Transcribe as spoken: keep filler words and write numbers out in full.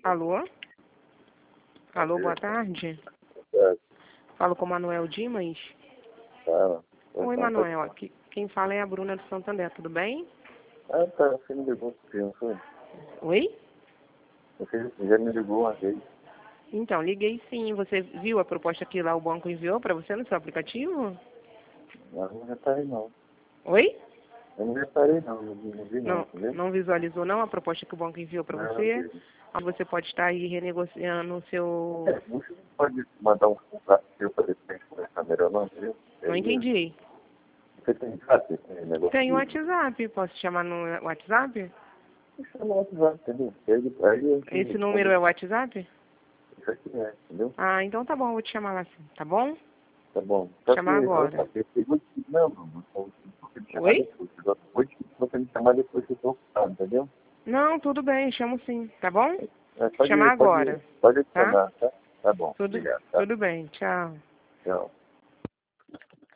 Alô? Alô, boa tarde. É, Falo com o Manuel Dimas. tá. Oi, Então, Manuel. Aqui, quem fala é a Bruna do Santander, tudo bem? Ah, tá. Você me ligou, não foi? Oi? Você já me ligou uma vez. Então, liguei sim. Você viu a proposta que lá o banco enviou para você no seu aplicativo? Eu não reparei, não. Oi? Eu não reparei, não. Não vi, não, vi, não, Não, entendeu? não visualizou não a proposta que o banco enviou para Não, você? vi. Aí você pode estar aí renegociando o seu... É, você não pode mandar um contrato seu para depois conversar melhor, não, entendeu? Não entendi. Você tem WhatsApp? Tem negócio Tem o de... WhatsApp. Posso te chamar no WhatsApp? Isso é no WhatsApp, entendeu? Aí, aí eu te Esse respondo. número é o WhatsApp? Isso aqui é, entendeu? Ah, então tá bom. Vou te chamar lá sim. Tá bom? Tá bom. Só que, Chamar agora. opa, eu eu vou te... Não, não, não. Você me chamar Oi? depois. Eu vou te... Você me chamar depois que eu tô ocupado, entendeu? Não, tudo bem, chamo sim, tá bom? É, pode, Chamar pode, agora, pode tá? adicionar, tá? Tá bom. Tudo, Obrigado, tá? tudo bem, tchau. Tchau.